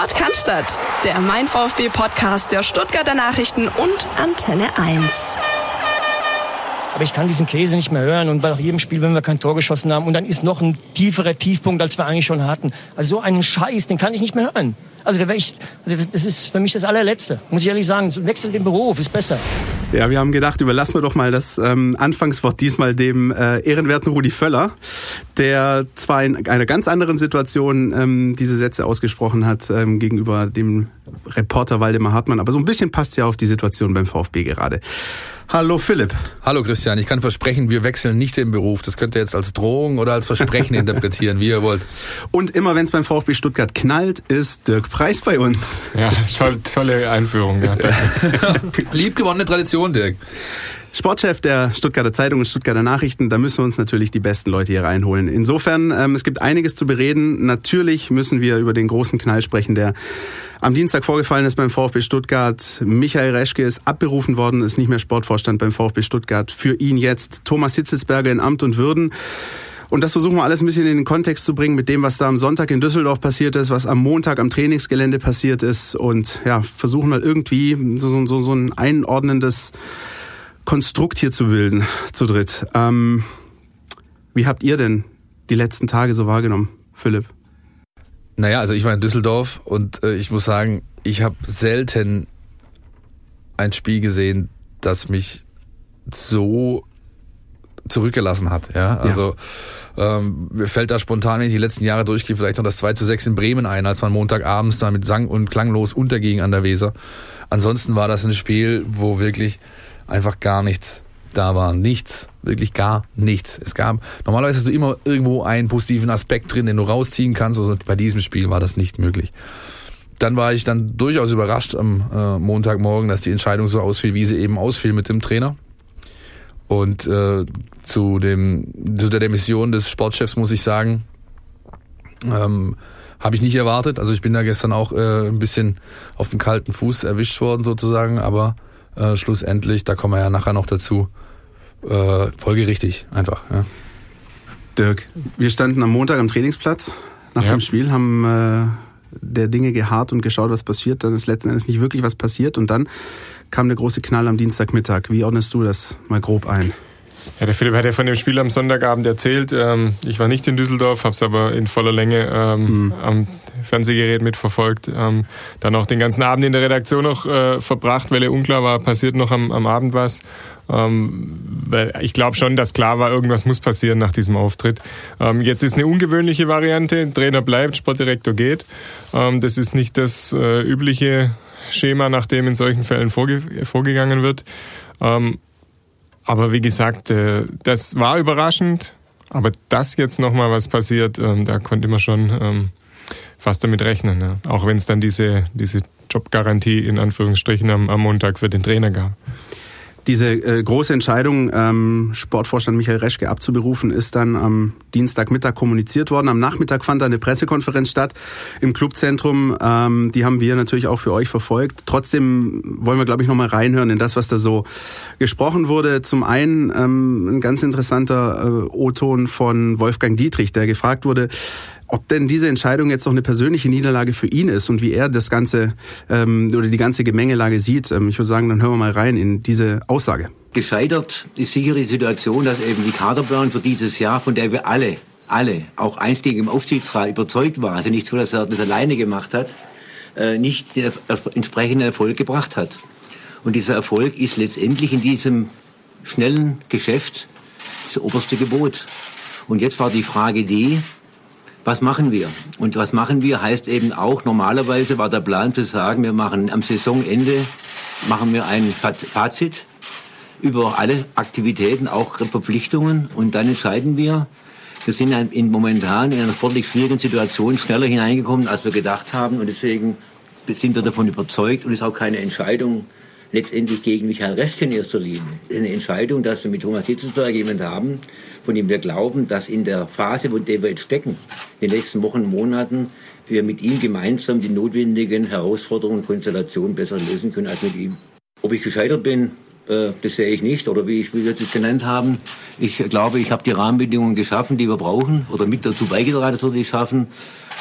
Sport kann Stadt, der Mein VfB-Podcast der Stuttgarter Nachrichten und Antenne 1. Aber ich kann diesen Käse nicht mehr hören und bei jedem Spiel, wenn wir kein Tor geschossen haben und dann ist noch ein tieferer Tiefpunkt, als wir eigentlich schon hatten. Also so einen Scheiß, den kann ich nicht mehr hören. Also das ist für mich das allerletzte, muss ich ehrlich sagen. Wechsel den Beruf, ist besser. Ja, wir haben gedacht, überlassen wir doch mal das Anfangswort diesmal dem ehrenwerten Rudi Völler, der zwar in einer ganz anderen Situation diese Sätze ausgesprochen hat gegenüber dem Reporter Waldemar Hartmann, aber so ein bisschen passt ja auf die Situation beim VfB gerade. Hallo Philipp. Hallo Christian, ich kann versprechen, wir wechseln nicht den Beruf. Das könnt ihr jetzt als Drohung oder als Versprechen interpretieren, wie ihr wollt. Und immer wenn es beim VfB Stuttgart knallt, ist Dirk Preis bei uns. Ja, tolle Einführung. Ja, Liebgewonnene Tradition, Dirk. Sportchef der Stuttgarter Zeitung und Stuttgarter Nachrichten, da müssen wir uns natürlich die besten Leute hier reinholen. Insofern, es gibt einiges zu bereden. Natürlich müssen wir über den großen Knall sprechen, der am Dienstag vorgefallen ist beim VfB Stuttgart. Michael Reschke ist abberufen worden, ist nicht mehr Sportvorstand beim VfB Stuttgart. Für ihn jetzt Thomas Hitzelsberger in Amt und Würden. Und das versuchen wir alles ein bisschen in den Kontext zu bringen mit dem, was da am Sonntag in Düsseldorf passiert ist, was am Montag am Trainingsgelände passiert ist. Und ja, versuchen mal irgendwie so ein einordnendes Konstrukt hier zu bilden, zu dritt. Wie habt ihr denn die letzten Tage so wahrgenommen, Philipp? Naja, also ich war in Düsseldorf und ich muss sagen, ich habe selten ein Spiel gesehen, das mich so zurückgelassen hat. Ja, also mir fällt da spontan, wenn ich die letzten Jahre durchgehe, vielleicht noch das 2:6 in Bremen ein, als man Montagabends da mit sang- und klanglos unterging an der Weser. Ansonsten war das ein Spiel, wo wirklich einfach gar nichts da war. Nichts. Wirklich gar nichts. Normalerweise hast du immer irgendwo einen positiven Aspekt drin, den du rausziehen kannst. Also bei diesem Spiel war das nicht möglich. Dann war ich dann durchaus überrascht am Montagmorgen, dass die Entscheidung so ausfiel, wie sie eben ausfiel mit dem Trainer. Und zu der Demission des Sportchefs muss ich sagen, habe ich nicht erwartet. Also ich bin da gestern auch ein bisschen auf den kalten Fuß erwischt worden sozusagen, aber schlussendlich, da kommen wir ja nachher noch dazu, folgerichtig einfach. Ja. Dirk, wir standen am Montag am Trainingsplatz nach dem Spiel, haben der Dinge geharrt und geschaut, was passiert. Dann ist letzten Endes nicht wirklich was passiert und dann kam der große Knall am Dienstagmittag. Wie ordnest du das mal grob ein? Ja, der Philipp hat ja von dem Spiel am Sonntagabend erzählt. Ich war nicht in Düsseldorf, habe es aber in voller Länge am Fernsehgerät mitverfolgt. Dann auch den ganzen Abend in der Redaktion noch verbracht, weil ja unklar war, passiert noch am Abend was. Weil ich glaube schon, dass klar war, irgendwas muss passieren nach diesem Auftritt. Jetzt ist eine ungewöhnliche Variante. Trainer bleibt, Sportdirektor geht. Das ist nicht das übliche Schema, nach dem in solchen Fällen vorgegangen wird. Aber wie gesagt, das war überraschend. Aber dass jetzt nochmal was passiert, da konnte man schon fast damit rechnen. Ja. Auch wenn es dann diese Jobgarantie in Anführungsstrichen am Montag für den Trainer gab. Diese große Entscheidung, Sportvorstand Michael Reschke abzuberufen, ist dann am Dienstagmittag kommuniziert worden. Am Nachmittag fand da eine Pressekonferenz statt im Clubzentrum. Die haben wir natürlich auch für euch verfolgt. Trotzdem wollen wir, glaube ich, nochmal reinhören in das, was da so gesprochen wurde. Zum einen ein ganz interessanter O-Ton von Wolfgang Dietrich, der gefragt wurde, ob denn diese Entscheidung jetzt noch eine persönliche Niederlage für ihn ist und wie er das Ganze oder die ganze Gemengelage sieht. Ich würde sagen, dann hören wir mal rein in diese Aussage. Gescheitert ist sicher die Situation, dass eben die Kaderplanung für dieses Jahr, von der wir alle, auch einstieg im Aufsichtsrat überzeugt waren, also nicht so, dass er das alleine gemacht hat, nicht den entsprechenden Erfolg gebracht hat. Und dieser Erfolg ist letztendlich in diesem schnellen Geschäft das oberste Gebot. Und jetzt war die Frage was machen wir? Und was machen wir heißt eben auch, normalerweise war der Plan zu sagen, wir machen am Saisonende ein Fazit über alle Aktivitäten, auch Verpflichtungen und dann entscheiden wir. Wir sind momentan in einer sportlich schwierigen Situation schneller hineingekommen, als wir gedacht haben und deswegen sind wir davon überzeugt und es ist auch keine Entscheidung letztendlich gegen Michael Reschke in erster Linie. Es ist eine Entscheidung, dass wir mit Thomas Hitzelsberger jemanden haben, von dem wir glauben, dass in der Phase, in der wir jetzt stecken, in den nächsten Wochen und Monaten, wir mit ihm gemeinsam die notwendigen Herausforderungen und Konstellationen besser lösen können als mit ihm. Ob ich gescheitert bin, das sehe ich nicht, oder wie wir es genannt haben. Ich glaube, ich habe die Rahmenbedingungen geschaffen, die wir brauchen, oder mit dazu beigetragen, dass wir die schaffen.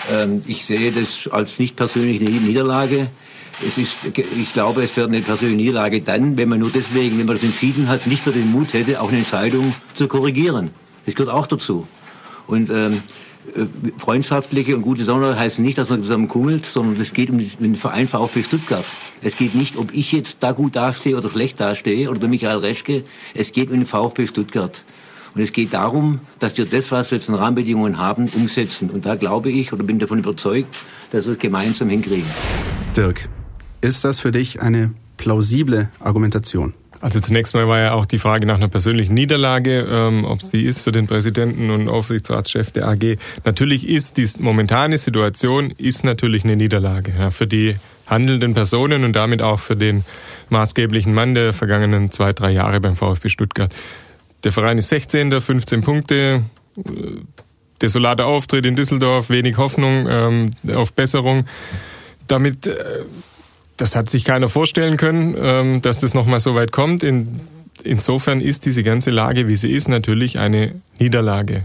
Ich sehe das als nicht persönliche Niederlage. Ich glaube, es wäre eine persönliche Niederlage dann, wenn man das entschieden hat, nicht mehr den Mut hätte, auch eine Entscheidung zu korrigieren. Das gehört auch dazu. Und freundschaftliche und gute Zusammenarbeit heißt nicht, dass man zusammen kungelt, sondern es geht um den Verein VfB Stuttgart. Es geht nicht, ob ich jetzt da gut dastehe oder schlecht dastehe oder der Michael Reschke. Es geht um den VfB Stuttgart. Und es geht darum, dass wir das, was wir jetzt in Rahmenbedingungen haben, umsetzen. Und da glaube ich oder bin davon überzeugt, dass wir es gemeinsam hinkriegen. Dirk, ist das für dich eine plausible Argumentation? Also zunächst mal war ja auch die Frage nach einer persönlichen Niederlage, ob sie ist für den Präsidenten und Aufsichtsratschef der AG. Natürlich ist die momentane Situation natürlich eine Niederlage, ja, für die handelnden Personen und damit auch für den maßgeblichen Mann der vergangenen 2-3 Jahre beim VfB Stuttgart. Der Verein ist 16., 15 Punkte, desolater Auftritt in Düsseldorf, wenig Hoffnung auf Besserung. Damit das hat sich keiner vorstellen können, dass das nochmal so weit kommt. Insofern ist diese ganze Lage, wie sie ist, natürlich eine Niederlage.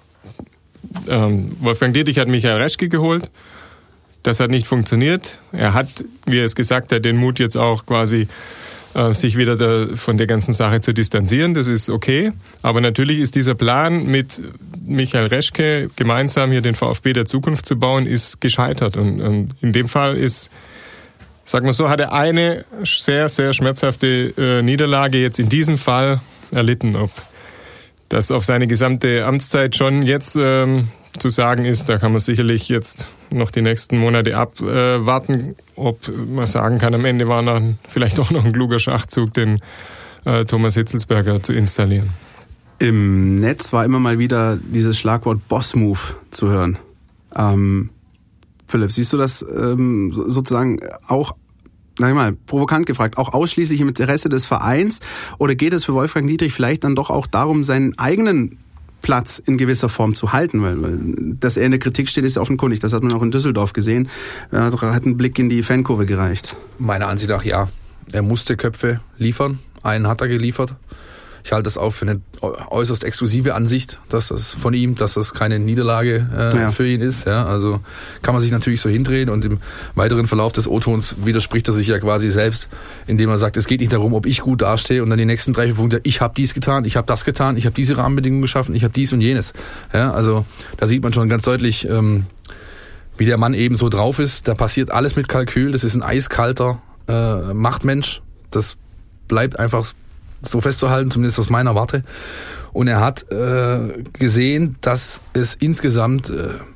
Wolfgang Dietrich hat Michael Reschke geholt. Das hat nicht funktioniert. Er hat, wie er es gesagt hat, den Mut jetzt auch quasi sich wieder von der ganzen Sache zu distanzieren. Das ist okay. Aber natürlich ist dieser Plan, mit Michael Reschke gemeinsam hier den VfB der Zukunft zu bauen, ist gescheitert. Und in dem Fall ist, sagen wir so, hat er eine sehr, sehr schmerzhafte Niederlage jetzt in diesem Fall erlitten. Ob das auf seine gesamte Amtszeit schon jetzt zu sagen ist, da kann man sicherlich jetzt noch die nächsten Monate abwarten, ob man sagen kann, am Ende war dann vielleicht auch noch ein kluger Schachzug, den Thomas Hitzelsberger zu installieren. Im Netz war immer mal wieder dieses Schlagwort Boss-Move zu hören. Philipp, siehst du das sozusagen auch, provokant gefragt, auch ausschließlich im Interesse des Vereins? Oder geht es für Wolfgang Dietrich vielleicht dann doch auch darum, seinen eigenen Platz in gewisser Form zu halten? Weil dass er in der Kritik steht, ist ja offenkundig. Das hat man auch in Düsseldorf gesehen. Er hat einen Blick in die Fankurve gereicht. Meiner Ansicht nach ja. Er musste Köpfe liefern. Einen hat er geliefert. Ich halte das auch für eine äußerst exklusive Ansicht, dass das keine Niederlage für ihn ist. Ja, also kann man sich natürlich so hindrehen und im weiteren Verlauf des O-Tons widerspricht er sich ja quasi selbst, indem er sagt, es geht nicht darum, ob ich gut dastehe und dann die nächsten 3 Punkte, ich habe dies getan, ich habe das getan, ich habe diese Rahmenbedingungen geschaffen, ich habe dies und jenes. Ja, also da sieht man schon ganz deutlich, wie der Mann eben so drauf ist. Da passiert alles mit Kalkül. Das ist ein eiskalter Machtmensch. Das bleibt einfach so festzuhalten, zumindest aus meiner Warte. Und er hat gesehen, dass es insgesamt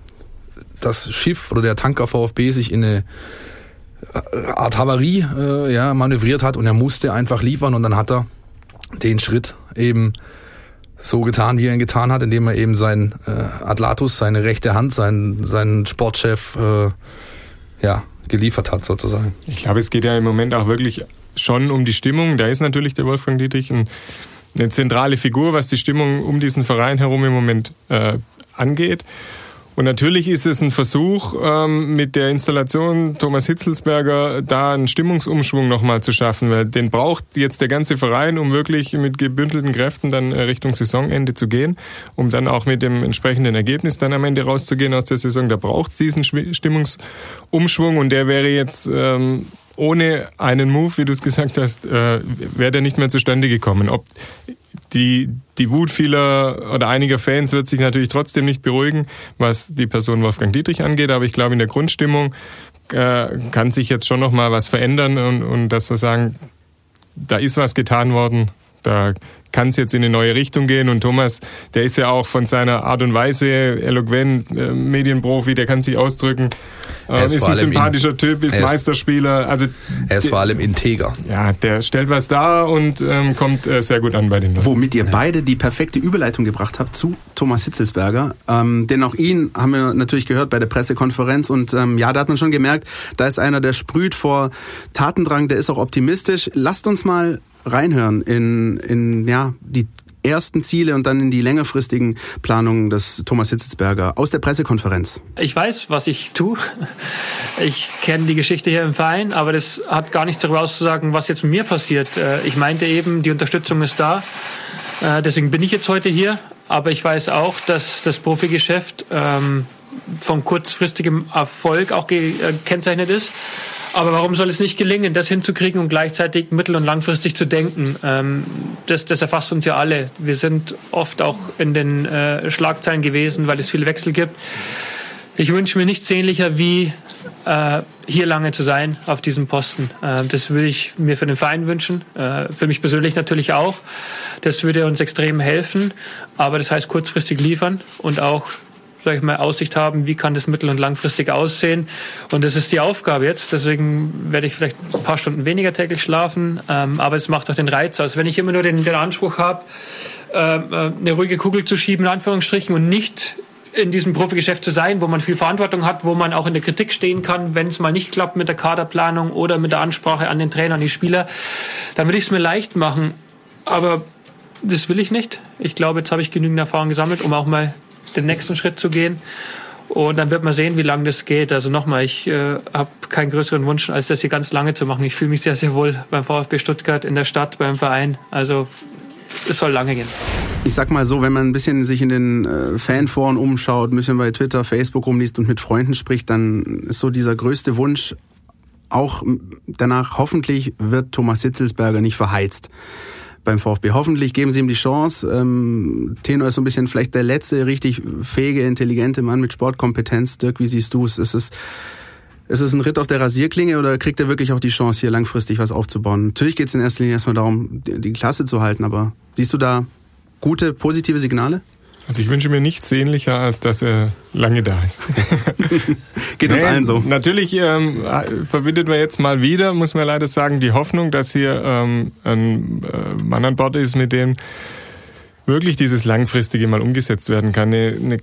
das Schiff oder der Tanker VfB sich in eine Art Havarie manövriert hat und er musste einfach liefern und dann hat er den Schritt eben so getan, wie er ihn getan hat, indem er eben seinen Adlatus, seine rechte Hand, seinen Sportchef geliefert hat sozusagen. Ich glaube, es geht ja im Moment auch wirklich schon um die Stimmung. Da ist natürlich der Wolfgang Dietrich eine zentrale Figur, was die Stimmung um diesen Verein herum im Moment angeht. Und natürlich ist es ein Versuch, mit der Installation Thomas Hitzelsberger da einen Stimmungsumschwung nochmal zu schaffen, weil den braucht jetzt der ganze Verein, um wirklich mit gebündelten Kräften dann Richtung Saisonende zu gehen, um dann auch mit dem entsprechenden Ergebnis dann am Ende rauszugehen aus der Saison. Da braucht es diesen Stimmungsumschwung und der wäre jetzt ohne einen Move, wie du es gesagt hast, wäre der nicht mehr zustande gekommen. Ob die Wut vieler oder einiger Fans wird sich natürlich trotzdem nicht beruhigen, was die Person Wolfgang Dietrich angeht, aber ich glaube, in der Grundstimmung kann sich jetzt schon noch mal was verändern und dass wir sagen, da ist was getan worden, da kann es jetzt in eine neue Richtung gehen und Thomas, der ist ja auch von seiner Art und Weise eloquent, Medienprofi, der kann sich ausdrücken, ist ein sympathischer Typ, ist Meisterspieler. Also er ist vor allem integer. Ja, der stellt was dar und kommt sehr gut an bei den Leuten. Womit ihr beide die perfekte Überleitung gebracht habt zu Thomas Hitzelsberger, denn auch ihn haben wir natürlich gehört bei der Pressekonferenz und da hat man schon gemerkt, da ist einer, der sprüht vor Tatendrang, der ist auch optimistisch. Lasst uns mal reinhören in die ersten Ziele und dann in die längerfristigen Planungen des Thomas Hitzelsberger aus der Pressekonferenz. Ich weiß, was ich tue. Ich kenne die Geschichte hier im Verein, aber das hat gar nichts darüber auszusagen, was jetzt mit mir passiert. Ich meinte eben, die Unterstützung ist da. Deswegen bin ich jetzt heute hier. Aber ich weiß auch, dass das Profigeschäft von kurzfristigem Erfolg auch gekennzeichnet ist. Aber warum soll es nicht gelingen, das hinzukriegen und gleichzeitig mittel- und langfristig zu denken? Das erfasst uns ja alle. Wir sind oft auch in den Schlagzeilen gewesen, weil es viele Wechsel gibt. Ich wünsche mir nichts sehnlicher, wie hier lange zu sein auf diesem Posten. Das würde ich mir für den Verein wünschen, für mich persönlich natürlich auch. Das würde uns extrem helfen, aber das heißt kurzfristig liefern und auch, sag ich mal, Aussicht haben, wie kann das mittel- und langfristig aussehen. Und das ist die Aufgabe jetzt. Deswegen werde ich vielleicht ein paar Stunden weniger täglich schlafen. Aber es macht auch den Reiz aus. Wenn ich immer nur den Anspruch habe, eine ruhige Kugel zu schieben, in Anführungsstrichen, und nicht in diesem Profigeschäft zu sein, wo man viel Verantwortung hat, wo man auch in der Kritik stehen kann, wenn es mal nicht klappt mit der Kaderplanung oder mit der Ansprache an den Trainer, an die Spieler, dann würde ich es mir leicht machen. Aber das will ich nicht. Ich glaube, jetzt habe ich genügend Erfahrung gesammelt, um auch mal den nächsten Schritt zu gehen. Und dann wird man sehen, wie lange das geht. Also nochmal, ich habe keinen größeren Wunsch, als das hier ganz lange zu machen. Ich fühle mich sehr, sehr wohl beim VfB Stuttgart, in der Stadt, beim Verein. Also es soll lange gehen. Ich sag mal so, wenn man ein bisschen sich in den Fanforen umschaut, ein bisschen bei Twitter, Facebook rumliest und mit Freunden spricht, dann ist so dieser größte Wunsch auch danach, hoffentlich wird Thomas Hitzelsberger nicht verheizt beim VfB. Hoffentlich geben sie ihm die Chance. Tenor ist so ein bisschen vielleicht der letzte richtig fähige, intelligente Mann mit Sportkompetenz. Dirk, wie siehst du es? Ist es ein Ritt auf der Rasierklinge oder kriegt er wirklich auch die Chance, hier langfristig was aufzubauen? Natürlich geht es in erster Linie erstmal darum, die Klasse zu halten, aber siehst du da gute, positive Signale? Also ich wünsche mir nichts sehnlicher, als dass er lange da ist. Geht uns allen so. Natürlich verbindet man jetzt mal wieder, muss man leider sagen, die Hoffnung, dass hier ein Mann an Bord ist, mit dem wirklich dieses Langfristige mal umgesetzt werden kann.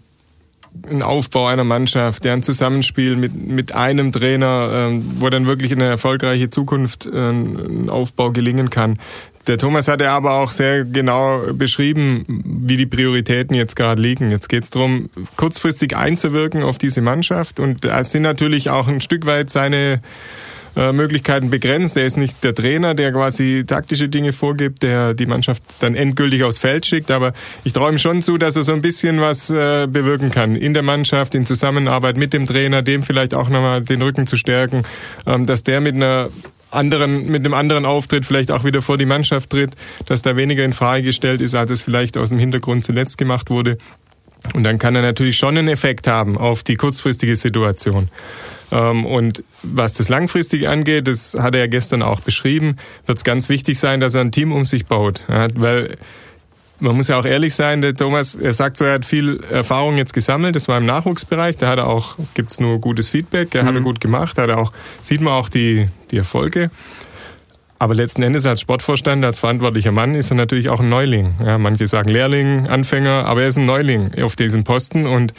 Ein Aufbau einer Mannschaft, der ein Zusammenspiel mit einem Trainer, wo dann wirklich eine erfolgreiche Zukunft ein Aufbau gelingen kann. Der Thomas hat ja aber auch sehr genau beschrieben, wie die Prioritäten jetzt gerade liegen. Jetzt geht es darum, kurzfristig einzuwirken auf diese Mannschaft und da sind natürlich auch ein Stück weit seine Möglichkeiten begrenzt. Er ist nicht der Trainer, der quasi taktische Dinge vorgibt, der die Mannschaft dann endgültig aufs Feld schickt, aber ich träume schon zu, dass er so ein bisschen was bewirken kann in der Mannschaft, in Zusammenarbeit mit dem Trainer, dem vielleicht auch nochmal den Rücken zu stärken, dass der mit einem anderen Auftritt vielleicht auch wieder vor die Mannschaft tritt, dass da weniger in Frage gestellt ist, als es vielleicht aus dem Hintergrund zuletzt gemacht wurde. Und dann kann er natürlich schon einen Effekt haben auf die kurzfristige Situation. Und was das Langfristige angeht, das hat er ja gestern auch beschrieben, wird es ganz wichtig sein, dass er ein Team um sich baut. Ja, weil man muss ja auch ehrlich sein, der Thomas, er sagt so, er hat viel Erfahrung jetzt gesammelt, das war im Nachwuchsbereich, da hat er auch, gibt's nur gutes Feedback, hat er gut gemacht, sieht man auch die Erfolge. Aber letzten Endes als Sportvorstand, als verantwortlicher Mann ist er natürlich auch ein Neuling. Ja, manche sagen Lehrling, Anfänger, aber er ist ein Neuling auf diesem Posten und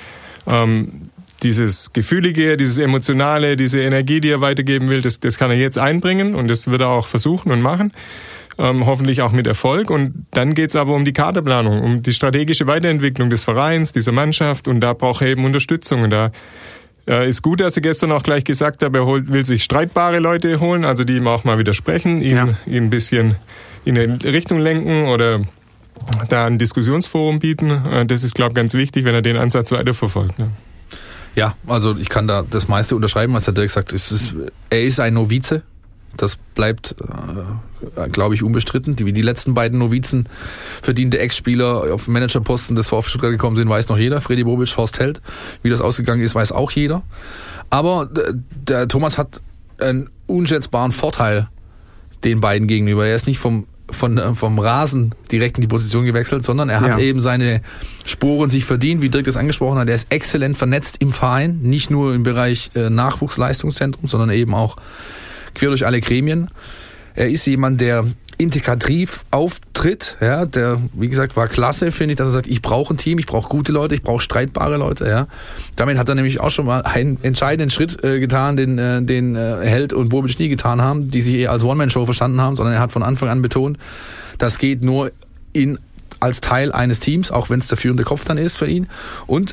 dieses Gefühlige, dieses Emotionale, diese Energie, die er weitergeben will, das kann er jetzt einbringen und das wird er auch versuchen und machen. Hoffentlich auch mit Erfolg. Und dann geht's aber um die Kaderplanung, um die strategische Weiterentwicklung des Vereins, dieser Mannschaft und da braucht er eben Unterstützung. Und da ist gut, dass er gestern auch gleich gesagt hat, er will sich streitbare Leute holen, also die ihm auch mal widersprechen, ihm ein bisschen in eine Richtung lenken oder da ein Diskussionsforum bieten. Das ist, glaube ich, ganz wichtig, wenn er den Ansatz weiterverfolgt. Ne? Ja, also ich kann da das meiste unterschreiben, was der Dirk sagt. Er ist ein Novize. Das bleibt, glaube ich, unbestritten. Wie die letzten beiden Novizen verdiente Ex-Spieler auf Managerposten des VfB Stuttgart gekommen sind, weiß noch jeder. Fredi Bobic, Horst Held. Wie das ausgegangen ist, weiß auch jeder. Aber der Thomas hat einen unschätzbaren Vorteil den beiden gegenüber. Er ist nicht vom Rasen direkt in die Position gewechselt, sondern er hat eben seine Sporen sich verdient, wie Dirk das angesprochen hat. Er ist exzellent vernetzt im Verein, nicht nur im Bereich Nachwuchsleistungszentrum, sondern eben auch quer durch alle Gremien. Er ist jemand, der integrativ auftritt, ja, der, wie gesagt, war klasse, finde ich, dass er sagt, ich brauche ein Team, ich brauche gute Leute, ich brauche streitbare Leute, ja. Damit hat er nämlich auch schon mal einen entscheidenden Schritt getan, den Held und Bobic nie getan haben, die sich eher als One-Man-Show verstanden haben, sondern er hat von Anfang an betont, das geht nur als Teil eines Teams, auch wenn es der führende Kopf dann ist für ihn. Und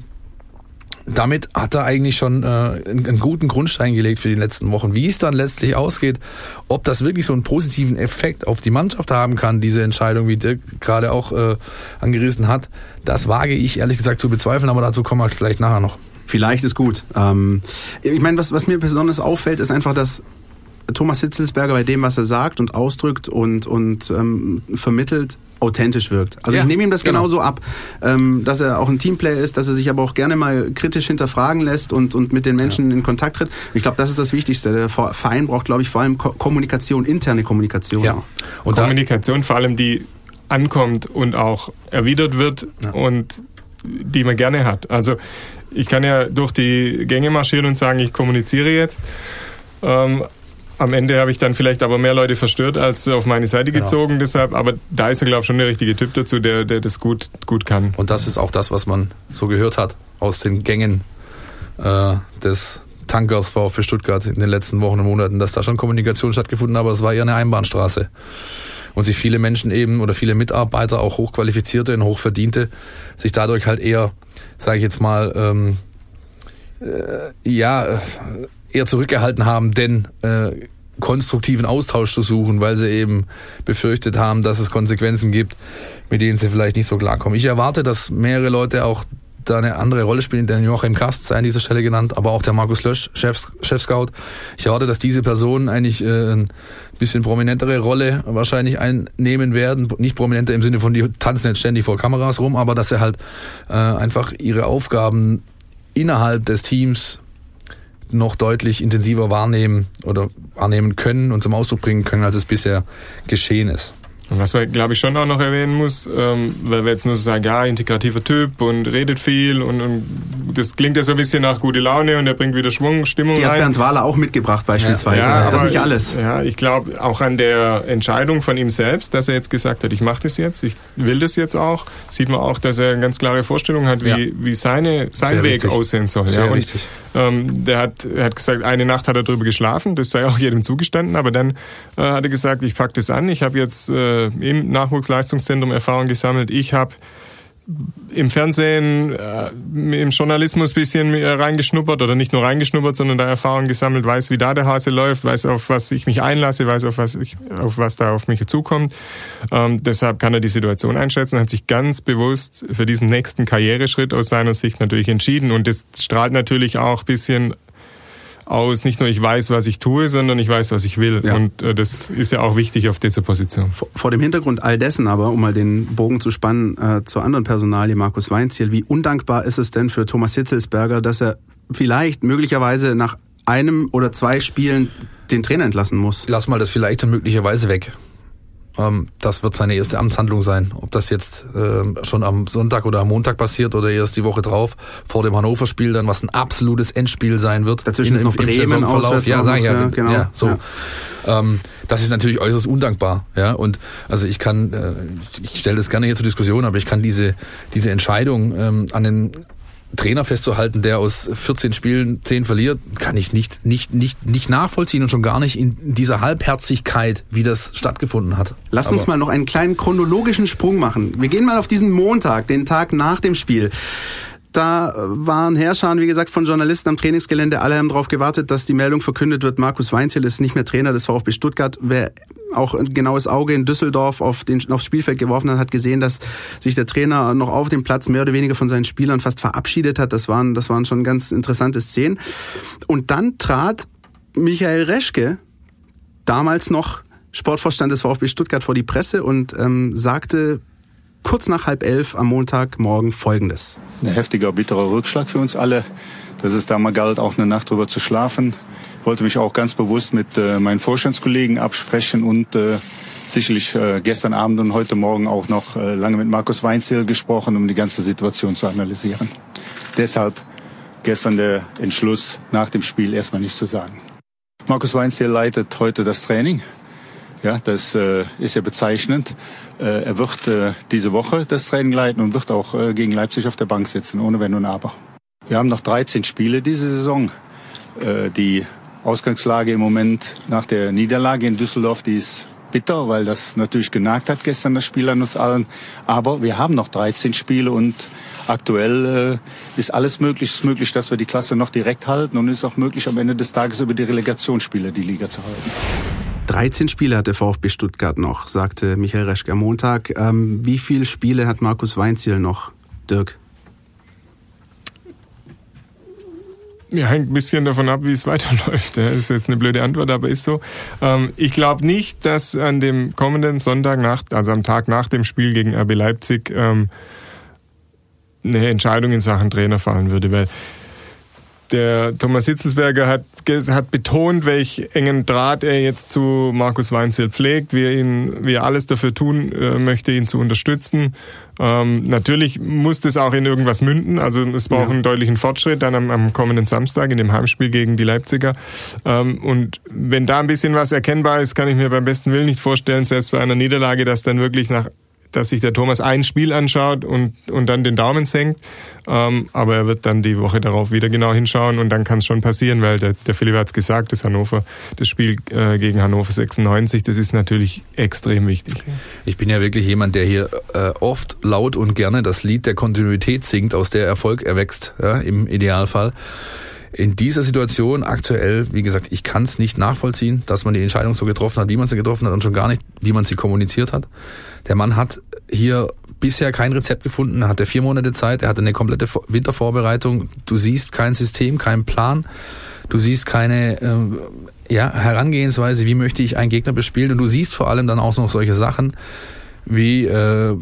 damit hat er eigentlich schon einen guten Grundstein gelegt für die letzten Wochen. Wie es dann letztlich ausgeht, ob das wirklich so einen positiven Effekt auf die Mannschaft haben kann, diese Entscheidung, wie Dirk gerade auch angerissen hat, das wage ich ehrlich gesagt zu bezweifeln, aber dazu kommen wir vielleicht nachher noch. Vielleicht ist gut. Ich meine, was mir besonders auffällt, ist einfach, dass Thomas Hitzelsberger bei dem, was er sagt und ausdrückt und vermittelt, authentisch wirkt. Also ich nehme ihm das genauso ab, dass er auch ein Teamplayer ist, dass er sich aber auch gerne mal kritisch hinterfragen lässt und mit den Menschen in Kontakt tritt. Ich glaube, das ist das Wichtigste. Der Verein braucht, glaube ich, vor allem Kommunikation, interne Kommunikation. Ja. Und Kommunikation vor allem, die ankommt und auch erwidert wird und die man gerne hat. Also ich kann ja durch die Gänge marschieren und sagen, ich kommuniziere jetzt. Am Ende habe ich dann vielleicht aber mehr Leute verstört als auf meine Seite gezogen. Deshalb, aber da ist er, glaube ich, schon der richtige Typ dazu, der das gut kann. Und das ist auch das, was man so gehört hat aus den Gängen des Tankers VfB Stuttgart in den letzten Wochen und Monaten, dass da schon Kommunikation stattgefunden hat, aber es war eher eine Einbahnstraße. Und sich viele Menschen eben oder viele Mitarbeiter, auch hochqualifizierte und hochverdiente, sich dadurch halt eher, sage ich jetzt mal, eher zurückgehalten haben, denn konstruktiven Austausch zu suchen, weil sie eben befürchtet haben, dass es Konsequenzen gibt, mit denen sie vielleicht nicht so klarkommen. Ich erwarte, dass mehrere Leute auch da eine andere Rolle spielen, der Joachim Kast sei an dieser Stelle genannt, aber auch der Markus Lösch, Chef-Scout. Ich erwarte, dass diese Personen eigentlich ein bisschen prominentere Rolle wahrscheinlich einnehmen werden. Nicht prominenter im Sinne von, die tanzen jetzt ständig vor Kameras rum, aber dass sie halt einfach ihre Aufgaben innerhalb des Teams noch deutlich intensiver wahrnehmen können und zum Ausdruck bringen können, als es bisher geschehen ist. Und was man, glaube ich, schon auch noch erwähnen muss, weil wir jetzt nur so sagen, ja, integrativer Typ und redet viel und das klingt ja so ein bisschen nach gute Laune und er bringt wieder Schwung, Stimmung rein. Die hat Bernd Wahler auch mitgebracht beispielsweise. Ja, ist das nicht alles? Ja, ich glaube auch an der Entscheidung von ihm selbst, dass er jetzt gesagt hat, ich mache das jetzt, ich will das jetzt auch, sieht man auch, dass er eine ganz klare Vorstellung hat, wie sein Weg richtig aussehen soll. Sehr wichtig. Der hat gesagt, eine Nacht hat er drüber geschlafen, das sei auch jedem zugestanden, aber dann hat er gesagt, ich packe das an, ich habe jetzt im Nachwuchsleistungszentrum Erfahrung gesammelt, ich habe im Fernsehen, im Journalismus ein bisschen reingeschnuppert oder nicht nur reingeschnuppert, sondern da Erfahrung gesammelt, weiß, wie da der Hase läuft, weiß, auf was ich mich einlasse, weiß, auf was da auf mich zukommt. Deshalb kann er die Situation einschätzen, hat sich ganz bewusst für diesen nächsten Karriereschritt aus seiner Sicht natürlich entschieden und das strahlt natürlich auch ein bisschen aus, nicht nur ich weiß, was ich tue, sondern ich weiß, was ich will. Ja. Und das ist ja auch wichtig auf dieser Position. Vor dem Hintergrund all dessen aber, um mal den Bogen zu spannen zur anderen Personalie, Markus Weinzierl, wie undankbar ist es denn für Thomas Hitzelsberger, dass er vielleicht möglicherweise nach einem oder zwei Spielen den Trainer entlassen muss? Lass mal das vielleicht und möglicherweise weg. Das wird seine erste Amtshandlung sein. Ob das jetzt schon am Sonntag oder am Montag passiert oder erst die Woche drauf vor dem Hannover-Spiel dann, was ein absolutes Endspiel sein wird. Dazwischen ist noch Bremen auswärts. Ja, sag ich ja, genau. Ja, so. Ja. Das ist natürlich äußerst undankbar. Ja, und also ich stelle das gerne hier zur Diskussion, aber ich kann diese Entscheidung an den Trainer festzuhalten, der aus 14 Spielen 10 verliert, kann ich nicht nachvollziehen und schon gar nicht in dieser Halbherzigkeit, wie das stattgefunden hat. Lass uns mal noch einen kleinen chronologischen Sprung machen. Wir gehen mal auf diesen Montag, den Tag nach dem Spiel. Da waren Herrscharen, wie gesagt, von Journalisten am Trainingsgelände. Alle haben darauf gewartet, dass die Meldung verkündet wird, Markus Weinzierl ist nicht mehr Trainer des VfB Stuttgart. Wer auch ein genaues Auge in Düsseldorf aufs Spielfeld geworfen hat gesehen, dass sich der Trainer noch auf dem Platz mehr oder weniger von seinen Spielern fast verabschiedet hat. Das waren schon ganz interessante Szenen. Und dann trat Michael Reschke, damals noch Sportvorstand des VfB Stuttgart, vor die Presse und sagte kurz nach 10:30 am Montagmorgen Folgendes. Ein heftiger, bitterer Rückschlag für uns alle, dass es da mal galt, auch eine Nacht drüber zu schlafen. Ich wollte mich auch ganz bewusst mit meinen Vorstandskollegen absprechen und sicherlich gestern Abend und heute Morgen auch noch lange mit Markus Weinzierl gesprochen, um die ganze Situation zu analysieren. Deshalb gestern der Entschluss, nach dem Spiel erstmal nichts zu sagen. Markus Weinzierl leitet heute das Training. Ja, das ist ja bezeichnend. Er wird diese Woche das Training leiten und wird auch gegen Leipzig auf der Bank sitzen, ohne Wenn und Aber. Wir haben noch 13 Spiele diese Saison. Die Ausgangslage im Moment nach der Niederlage in Düsseldorf, die ist bitter, weil das natürlich genagt hat gestern, das Spiel an uns allen. Aber wir haben noch 13 Spiele und aktuell ist alles möglich. Es ist möglich, dass wir die Klasse noch direkt halten und es ist auch möglich, am Ende des Tages über die Relegationsspiele die Liga zu halten. 13 Spiele hat der VfB Stuttgart noch, sagte Michael Reschke am Montag. Wie viele Spiele hat Markus Weinzierl noch, Dirk? Ja, hängt ein bisschen davon ab, wie es weiterläuft. Das ist jetzt eine blöde Antwort, aber ist so. Ich glaube nicht, dass an dem kommenden Sonntag, also am Tag nach dem Spiel gegen RB Leipzig, eine Entscheidung in Sachen Trainer fallen würde, weil der Thomas Hitzelsberger hat betont, welch engen Draht er jetzt zu Markus Weinzierl pflegt, wie er alles dafür tun möchte, ihn zu unterstützen. Natürlich muss das auch in irgendwas münden, also es braucht einen deutlichen Fortschritt dann am kommenden Samstag in dem Heimspiel gegen die Leipziger. Und wenn da ein bisschen was erkennbar ist, kann ich mir beim besten Willen nicht vorstellen, selbst bei einer Niederlage, dass dann wirklich dass sich der Thomas ein Spiel anschaut und dann den Daumen senkt. Aber er wird dann die Woche darauf wieder genau hinschauen und dann kann es schon passieren, weil der Philipp hat es gesagt, das Spiel gegen Hannover 96, das ist natürlich extrem wichtig. Ich bin ja wirklich jemand, der hier oft laut und gerne das Lied der Kontinuität singt, aus der Erfolg erwächst, ja, im Idealfall. In dieser Situation aktuell, wie gesagt, ich kann es nicht nachvollziehen, dass man die Entscheidung so getroffen hat, wie man sie getroffen hat und schon gar nicht, wie man sie kommuniziert hat. Der Mann hat hier bisher kein Rezept gefunden, er hatte 4 Monate Zeit, er hatte eine komplette Wintervorbereitung. Du siehst kein System, keinen Plan, du siehst keine Herangehensweise, wie möchte ich einen Gegner bespielen, und du siehst vor allem dann auch noch solche Sachen wie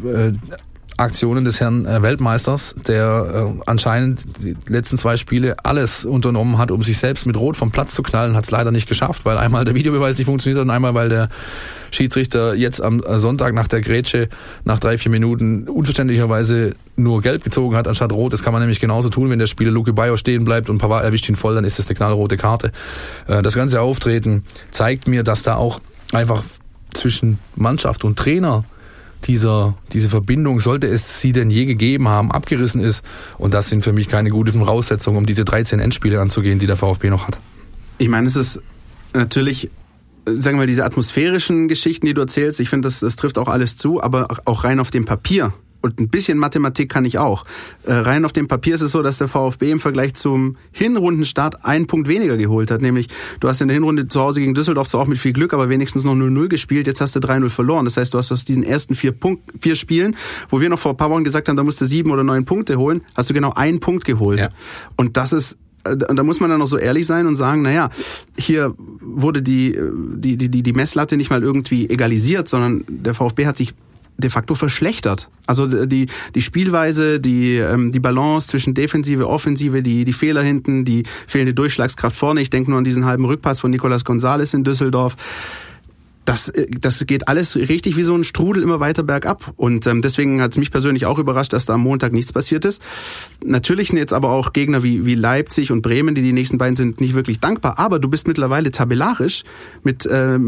Aktionen des Herrn Weltmeisters, der anscheinend die letzten 2 Spiele alles unternommen hat, um sich selbst mit Rot vom Platz zu knallen, hat es leider nicht geschafft, weil einmal der Videobeweis nicht funktioniert hat und einmal, weil der Schiedsrichter jetzt am Sonntag nach der Grätsche nach 3-4 Minuten unverständlicherweise nur gelb gezogen hat, anstatt rot. Das kann man nämlich genauso tun, wenn der Spieler Luke Bayo stehen bleibt und Pavard erwischt ihn voll, dann ist das eine knallrote Karte. Das ganze Auftreten zeigt mir, dass da auch einfach zwischen Mannschaft und Trainer diese Verbindung, sollte es sie denn je gegeben haben, abgerissen ist. Und das sind für mich keine guten Voraussetzungen, um diese 13 Endspiele anzugehen, die der VfB noch hat. Ich meine, es ist natürlich, sagen wir mal, diese atmosphärischen Geschichten, die du erzählst, ich finde, das trifft auch alles zu, aber auch rein auf dem Papier. Und ein bisschen Mathematik kann ich auch. Rein auf dem Papier ist es so, dass der VfB im Vergleich zum Hinrundenstart 1 Punkt weniger geholt hat. Nämlich, du hast in der Hinrunde zu Hause gegen Düsseldorf zwar auch mit viel Glück, aber wenigstens noch 0-0 gespielt. Jetzt hast du 3-0 verloren. Das heißt, du hast aus diesen ersten 4 Spielen, wo wir noch vor ein paar Wochen gesagt haben, da musst du 7 oder 9 Punkte holen, hast du genau 1 Punkt geholt. Ja. Und das ist, und da muss man dann noch so ehrlich sein und sagen, naja, hier wurde die Messlatte nicht mal irgendwie egalisiert, sondern der VfB hat sich de facto verschlechtert. Also die Spielweise, die Balance zwischen Defensive, Offensive, die Fehler hinten, die fehlende Durchschlagskraft vorne. Ich denke nur an diesen halben Rückpass von Nicolas Gonzalez in Düsseldorf. Das geht alles richtig wie so ein Strudel immer weiter bergab. Und deswegen hat es mich persönlich auch überrascht, dass da am Montag nichts passiert ist. Natürlich sind jetzt aber auch Gegner wie Leipzig und Bremen, die nächsten beiden sind, nicht wirklich dankbar. Aber du bist mittlerweile tabellarisch mit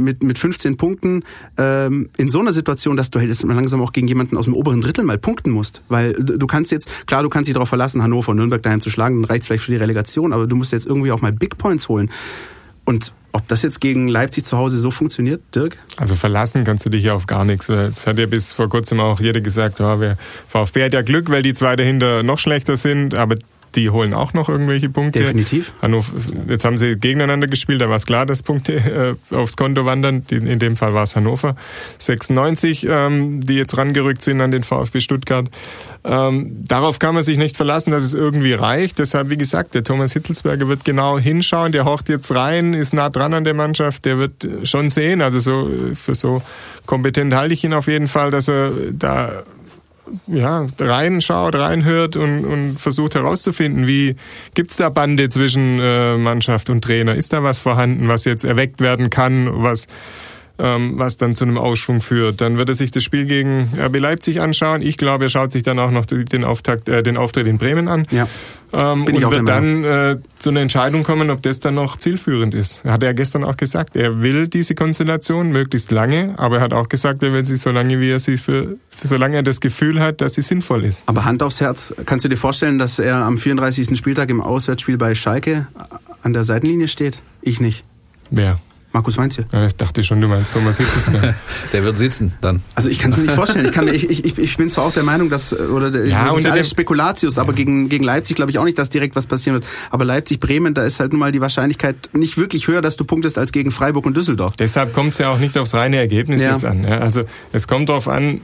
15 Punkten in so einer Situation, dass du jetzt langsam auch gegen jemanden aus dem oberen Drittel mal punkten musst. Weil du kannst dich darauf verlassen, Hannover und Nürnberg daheim zu schlagen, dann reicht es vielleicht für die Relegation. Aber du musst jetzt irgendwie auch mal Big Points holen. Und ob das jetzt gegen Leipzig zu Hause so funktioniert, Dirk? Also verlassen kannst du dich ja auf gar nichts. Jetzt hat ja bis vor kurzem auch jeder gesagt, VfB hat ja Glück, weil die 2 dahinter noch schlechter sind, aber die holen auch noch irgendwelche Punkte. Definitiv. Hannover, jetzt haben sie gegeneinander gespielt, da war es klar, dass Punkte aufs Konto wandern. In dem Fall war es Hannover 96, die jetzt rangerückt sind an den VfB Stuttgart. Darauf kann man sich nicht verlassen, dass es irgendwie reicht. Deshalb, wie gesagt, der Thomas Hitzelsberger wird genau hinschauen, der horcht jetzt rein, ist nah dran an der Mannschaft, der wird schon sehen, also für so kompetent halte ich ihn auf jeden Fall, dass er da reinschaut, reinhört und versucht herauszufinden, wie gibt's da Bande zwischen Mannschaft und Trainer? Ist da was vorhanden, was jetzt erweckt werden kann, was dann zu einem Ausschwung führt? Dann wird er sich das Spiel gegen RB Leipzig anschauen. Ich glaube, er schaut sich dann auch noch den Auftritt in Bremen an. Ja. Und wird dann zu einer Entscheidung kommen, ob das dann noch zielführend ist. Hat er gestern auch gesagt, er will diese Konstellation möglichst lange, aber er hat auch gesagt, er will sie so lange, solange er das Gefühl hat, dass sie sinnvoll ist. Aber Hand aufs Herz, kannst du dir vorstellen, dass er am 34. Spieltag im Auswärtsspiel bei Schalke an der Seitenlinie steht? Ich nicht. Wer? Markus Weinzierl. Ja, ich dachte schon, du meinst Thomas Hitzelsberger. Der wird sitzen dann. Also ich kann es mir nicht vorstellen. Ich bin zwar auch der Meinung, dass das ist alles Spekulatius, aber gegen Leipzig glaube ich auch nicht, dass direkt was passieren wird. Aber Leipzig-Bremen, da ist halt nun mal die Wahrscheinlichkeit nicht wirklich höher, dass du punktest als gegen Freiburg und Düsseldorf. Deshalb kommt es ja auch nicht aufs reine Ergebnis jetzt an. Ja, also es kommt darauf an,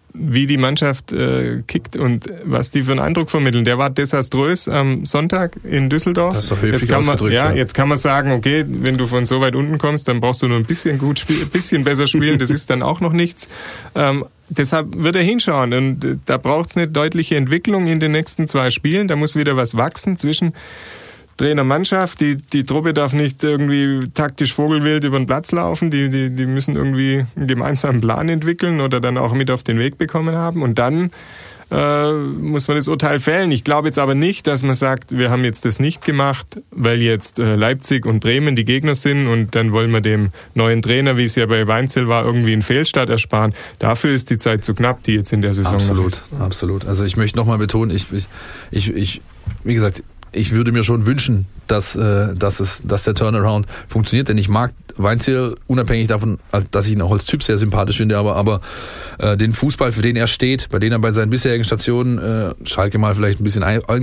wie die Mannschaft kickt und was die für einen Eindruck vermitteln. Der war desaströs am Sonntag in Düsseldorf. Das ist doch höflich ausgedrückt. Jetzt kann man sagen, okay, wenn du von so weit unten kommst, dann brauchst du nur ein bisschen besser spielen. Das ist dann auch noch nichts. Deshalb wird er hinschauen und da braucht es eine deutliche Entwicklung in den nächsten 2 Spielen. Da muss wieder was wachsen zwischen Trainer, Mannschaft. Die Truppe darf nicht irgendwie taktisch vogelwild über den Platz laufen. Die müssen irgendwie einen gemeinsamen Plan entwickeln oder dann auch mit auf den Weg bekommen haben. Und dann muss man das Urteil fällen. Ich glaube jetzt aber nicht, dass man sagt, wir haben jetzt das nicht gemacht, weil jetzt Leipzig und Bremen die Gegner sind und dann wollen wir dem neuen Trainer, wie es ja bei Weinzierl war, irgendwie einen Fehlstart ersparen. Dafür ist die Zeit zu knapp, die jetzt in der Saison noch ist. Absolut. Also ich möchte nochmal betonen, wie gesagt, ich würde mir schon wünschen, dass der Turnaround funktioniert, denn ich mag Weinzierl, unabhängig davon, dass ich ihn auch als Typ sehr sympathisch finde, aber den Fußball, für den er steht, bei dem er bei seinen bisherigen Stationen, Schalke mal vielleicht ein bisschen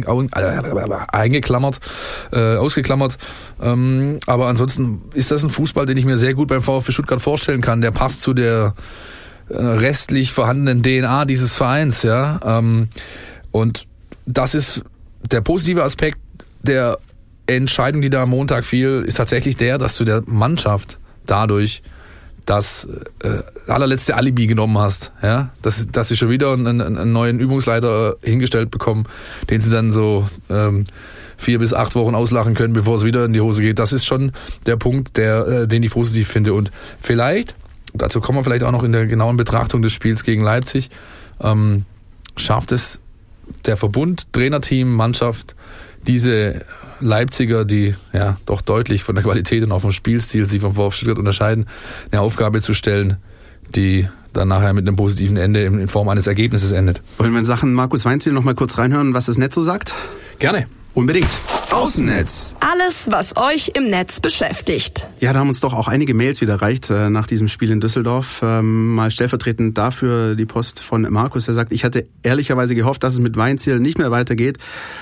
ausgeklammert, aber ansonsten ist das ein Fußball, den ich mir sehr gut beim VfB Stuttgart vorstellen kann. Der passt zu der restlich vorhandenen DNA dieses Vereins, ja, und das ist der positive Aspekt der Entscheidung, die da am Montag fiel, ist tatsächlich der, dass du der Mannschaft dadurch das allerletzte Alibi genommen hast, ja, dass sie schon wieder einen neuen Übungsleiter hingestellt bekommen, den sie dann so 4 bis 8 Wochen auslachen können, bevor es wieder in die Hose geht. Das ist schon der Punkt, den ich positiv finde. Und vielleicht, dazu kommen wir vielleicht auch noch in der genauen Betrachtung des Spiels gegen Leipzig, schafft es der Verbund, Trainerteam, Mannschaft, diese Leipziger, die ja doch deutlich von der Qualität und auch vom Spielstil sich vom VfB Stuttgart unterscheiden, eine Aufgabe zu stellen, die dann nachher mit einem positiven Ende in Form eines Ergebnisses endet. Wollen wir in Sachen Markus Weinzierl noch mal kurz reinhören, was das Netz so sagt? Gerne. Unbedingt. Außennetz. Alles, was euch im Netz beschäftigt. Ja, da haben uns doch auch einige Mails wieder erreicht nach diesem Spiel in Düsseldorf. Mal stellvertretend dafür die Post von Markus, der sagt, ich hatte ehrlicherweise gehofft, dass es mit Weinzierl nicht mehr weitergeht.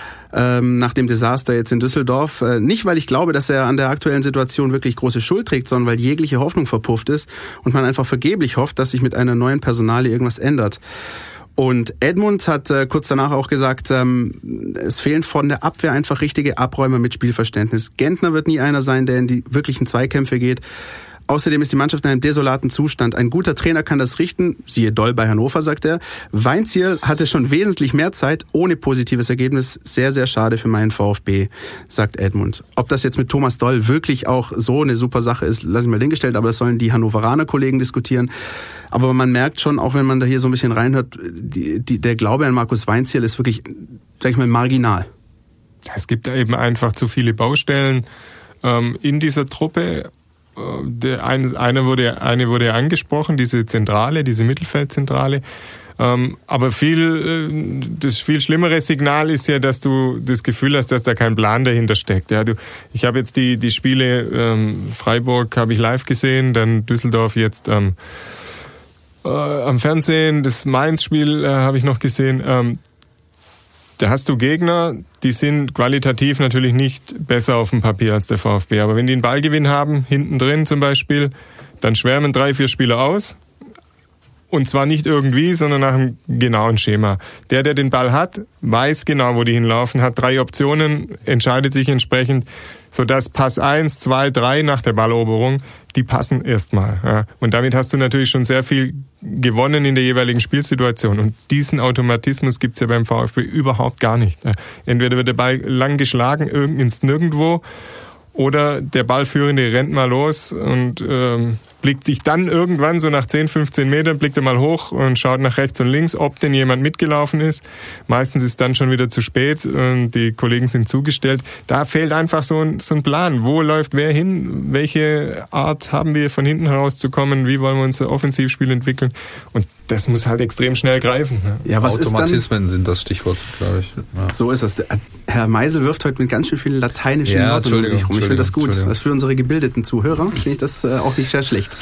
Nach dem Desaster jetzt in Düsseldorf. Nicht, weil ich glaube, dass er an der aktuellen Situation wirklich große Schuld trägt, sondern weil jegliche Hoffnung verpufft ist und man einfach vergeblich hofft, dass sich mit einer neuen Personalie irgendwas ändert. Und Edmund hat kurz danach auch gesagt, es fehlen von der Abwehr einfach richtige Abräumer mit Spielverständnis. Gentner wird nie einer sein, der in die wirklichen Zweikämpfe geht. Außerdem ist die Mannschaft in einem desolaten Zustand. Ein guter Trainer kann das richten, siehe Doll bei Hannover, sagt er. Weinzierl hatte schon wesentlich mehr Zeit, ohne positives Ergebnis. Sehr, sehr schade für meinen VfB, sagt Edmund. Ob das jetzt mit Thomas Doll wirklich auch so eine super Sache ist, lasse ich mal dahingestellt, aber das sollen die Hannoveraner Kollegen diskutieren. Aber man merkt schon, auch wenn man da hier so ein bisschen reinhört, der Glaube an Markus Weinzierl ist wirklich, sag ich mal, marginal. Es gibt eben einfach zu viele Baustellen in dieser Truppe. Eine wurde angesprochen, diese Zentrale, diese Mittelfeldzentrale. Aber das viel schlimmere Signal ist ja, dass du das Gefühl hast, dass da kein Plan dahinter steckt. Ja, ich habe jetzt die Spiele Freiburg habe ich live gesehen, dann Düsseldorf jetzt am Fernsehen, das Mainz-Spiel habe ich noch gesehen. Da hast du Gegner, die sind qualitativ natürlich nicht besser auf dem Papier als der VfB. Aber wenn die einen Ballgewinn haben, hinten drin zum Beispiel, dann schwärmen 3-4 Spieler aus. Und zwar nicht irgendwie, sondern nach einem genauen Schema. Der den Ball hat, weiß genau, wo die hinlaufen, hat 3 Optionen, entscheidet sich entsprechend, sodass Pass 1, 2, 3 nach der Balleroberung, die passen erstmal. Ja. Und damit hast du natürlich schon sehr viel gewonnen in der jeweiligen Spielsituation. Und diesen Automatismus gibt's ja beim VfB überhaupt gar nicht. Ja. Entweder wird der Ball lang geschlagen, ins Nirgendwo, oder der Ballführende rennt mal los und blickt sich dann irgendwann so nach 10, 15 Metern, blickt er mal hoch und schaut nach rechts und links, ob denn jemand mitgelaufen ist. Meistens ist dann schon wieder zu spät und die Kollegen sind zugestellt. Da fehlt einfach so ein Plan. Wo läuft wer hin? Welche Art haben wir von hinten herauszukommen? Wie wollen wir unser Offensivspiel entwickeln? Und das muss halt extrem schnell greifen. Ja, was Automatismen sind das Stichwort, glaube ich. Ja. So ist es. Herr Meisel wirft heute mit ganz schön vielen lateinischen Worten um sich rum. Ich finde das gut. Das für unsere gebildeten Zuhörer finde ich das auch nicht sehr schlecht.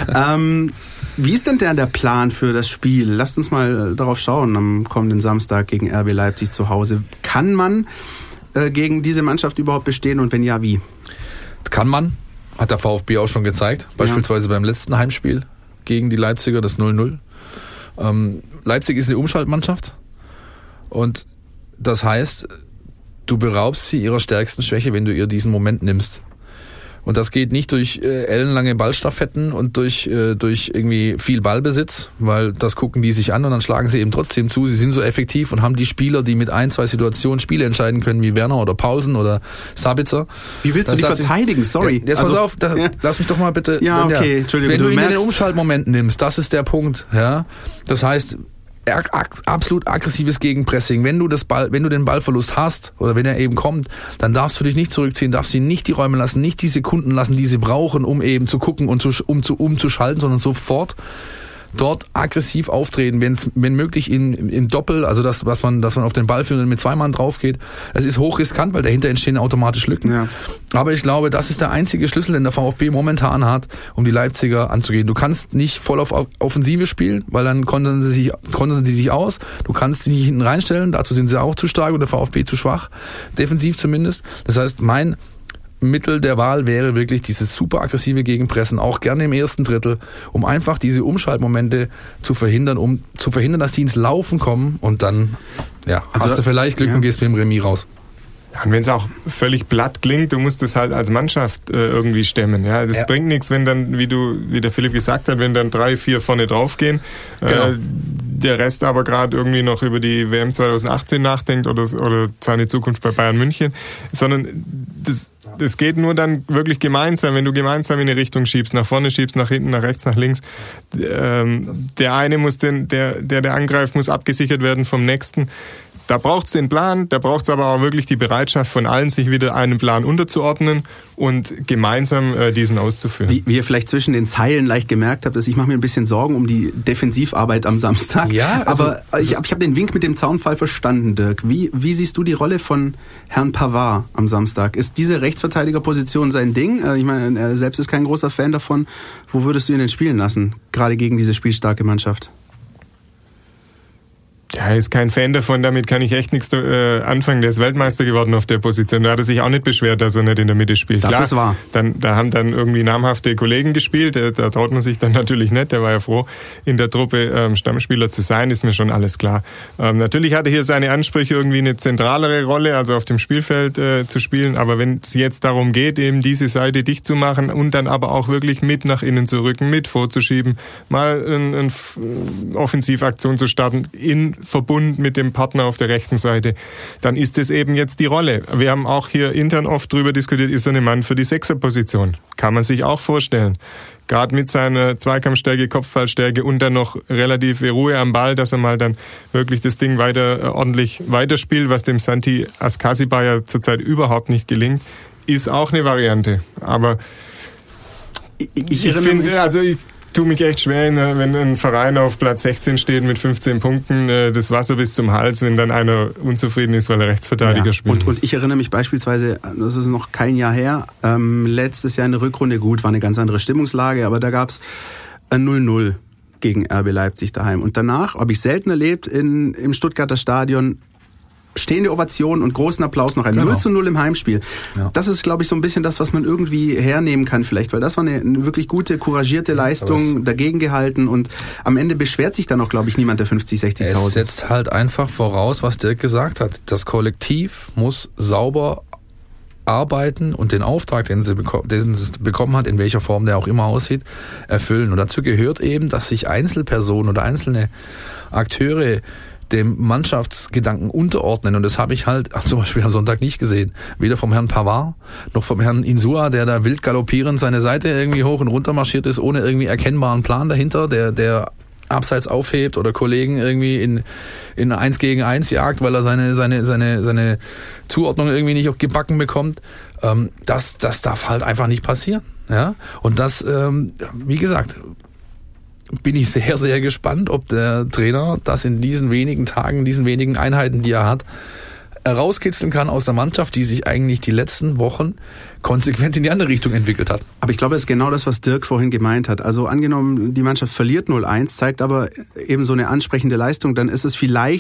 Wie ist denn der Plan für das Spiel? Lasst uns mal darauf schauen am kommenden Samstag gegen RB Leipzig zu Hause. Kann man gegen diese Mannschaft überhaupt bestehen und wenn ja, wie? Kann man. Hat der VfB auch schon gezeigt. Beispielsweise beim letzten Heimspiel gegen die Leipziger, das 0-0. Leipzig ist eine Umschaltmannschaft und das heißt, du beraubst sie ihrer stärksten Schwäche, wenn du ihr diesen Moment nimmst. Und das geht nicht durch ellenlange Ballstaffetten und durch irgendwie viel Ballbesitz, weil das gucken die sich an und dann schlagen sie eben trotzdem zu. Sie sind so effektiv und haben die Spieler, die mit 1, 2 Situationen Spiele entscheiden können, wie Werner oder Paulsen oder Sabitzer. Wie willst du die verteidigen? Sorry. Jetzt pass auf, lass mich doch mal bitte. Ja, okay, Entschuldigung. Wenn du ihn in den Umschaltmoment nimmst, das ist der Punkt. Ja, das heißt, absolut aggressives Gegenpressing. Wenn du den Ballverlust hast oder wenn er eben kommt, dann darfst du dich nicht zurückziehen, darfst sie nicht die Räume lassen, nicht die Sekunden lassen, die sie brauchen, um eben zu gucken und umzuschalten, sondern sofort dort aggressiv auftreten, wenn möglich im Doppel, also dass man auf den Ball führt und mit 2 Mann drauf geht. Es ist hochriskant, weil dahinter entstehen automatisch Lücken. Ja. Aber ich glaube, das ist der einzige Schlüssel, den der VfB momentan hat, um die Leipziger anzugehen. Du kannst nicht voll auf Offensive spielen, weil dann kontern sie dich aus. Du kannst sie nicht hinten reinstellen, dazu sind sie auch zu stark und der VfB zu schwach, defensiv zumindest. Das heißt, mein Mittel der Wahl wäre wirklich dieses super aggressive Gegenpressen, auch gerne im ersten Drittel, um einfach diese Umschaltmomente zu verhindern, dass die ins Laufen kommen und dann hast du vielleicht Glück und gehst mit dem Remis raus. Ja, und wenn es auch völlig platt klingt, du musst es halt als Mannschaft irgendwie stemmen. Ja, das bringt nichts, wenn dann, wie der Philipp gesagt hat, wenn dann 3, 4 vorne draufgehen, der Rest aber gerade irgendwie noch über die WM 2018 nachdenkt oder seine Zukunft bei Bayern München, sondern das geht nur dann wirklich gemeinsam, wenn du gemeinsam in eine Richtung schiebst, nach vorne schiebst, nach hinten, nach rechts, nach links. Der eine muss der angreift, muss abgesichert werden vom nächsten. Da braucht's den Plan, da braucht's aber auch wirklich die Bereitschaft von allen, sich wieder einem Plan unterzuordnen und gemeinsam diesen auszuführen. Wie ihr vielleicht zwischen den Zeilen leicht gemerkt habt, ich mache mir ein bisschen Sorgen um die Defensivarbeit am Samstag. Ja, aber ich hab den Wink mit dem Zaunpfahl verstanden, Dirk. Wie siehst du die Rolle von Herrn Pavard am Samstag? Ist diese Rechtsverteidigerposition sein Ding? Ich meine, er selbst ist kein großer Fan davon. Wo würdest du ihn denn spielen lassen? Gerade gegen diese spielstarke Mannschaft. Ja, er ist kein Fan davon, damit kann ich echt nichts anfangen. Der ist Weltmeister geworden auf der Position. Da hat er sich auch nicht beschwert, dass er nicht in der Mitte spielt. Das ist wahr. Da haben dann irgendwie namhafte Kollegen gespielt. Da traut man sich dann natürlich nicht. Der war ja froh, in der Truppe Stammspieler zu sein, ist mir schon alles klar. Natürlich hat er hier seine Ansprüche, irgendwie eine zentralere Rolle, also auf dem Spielfeld zu spielen. Aber wenn es jetzt darum geht, eben diese Seite dicht zu machen und dann aber auch wirklich mit nach innen zu rücken, mit vorzuschieben, mal eine Offensivaktion zu starten, in Verbund mit dem Partner auf der rechten Seite, dann ist es eben jetzt die Rolle. Wir haben auch hier intern oft drüber diskutiert, ist er ein Mann für die Sechserposition? Kann man sich auch vorstellen. Gerade mit seiner Zweikampfstärke, Kopfballstärke und dann noch relative Ruhe am Ball, dass er mal dann wirklich das Ding ordentlich weiterspielt, was dem Santi Askasiba ja zurzeit überhaupt nicht gelingt, ist auch eine Variante. Aber ich tue mich echt schwer, wenn ein Verein auf Platz 16 steht mit 15 Punkten, das Wasser bis zum Hals, wenn dann einer unzufrieden ist, weil er Rechtsverteidiger spielt. Und ich erinnere mich beispielsweise, das ist noch kein Jahr her, letztes Jahr in der Rückrunde, gut, war eine ganz andere Stimmungslage, aber da gab's ein 0-0 gegen RB Leipzig daheim. Und danach habe ich selten erlebt im Stuttgarter Stadion stehende Ovation und großen Applaus, noch ein 0-0 im Heimspiel. Ja. Das ist, glaube ich, so ein bisschen das, was man irgendwie hernehmen kann vielleicht, weil das war eine wirklich gute, couragierte Leistung, dagegen gehalten und am Ende beschwert sich dann auch, glaube ich, niemand der 50, 60.000. Es setzt halt einfach voraus, was Dirk gesagt hat. Das Kollektiv muss sauber arbeiten und den Auftrag, den es bekommen hat, in welcher Form der auch immer aussieht, erfüllen. Und dazu gehört eben, dass sich Einzelpersonen oder einzelne Akteure dem Mannschaftsgedanken unterordnen. Und das habe ich halt zum Beispiel am Sonntag nicht gesehen. Weder vom Herrn Pavard, noch vom Herrn Insua, der da wild galoppierend seine Seite irgendwie hoch und runter marschiert ist, ohne irgendwie erkennbaren Plan dahinter, der abseits aufhebt oder Kollegen irgendwie in 1 gegen 1 jagt, weil er seine Zuordnung irgendwie nicht gebacken bekommt. Das darf halt einfach nicht passieren. Ja? Und das, wie gesagt, bin ich sehr, sehr gespannt, ob der Trainer das in diesen wenigen Tagen, diesen wenigen Einheiten, die er hat, herauskitzeln kann aus der Mannschaft, die sich eigentlich die letzten Wochen konsequent in die andere Richtung entwickelt hat. Aber ich glaube, das ist genau das, was Dirk vorhin gemeint hat. Also angenommen, die Mannschaft verliert 0-1, zeigt aber eben so eine ansprechende Leistung, dann ist es vielleicht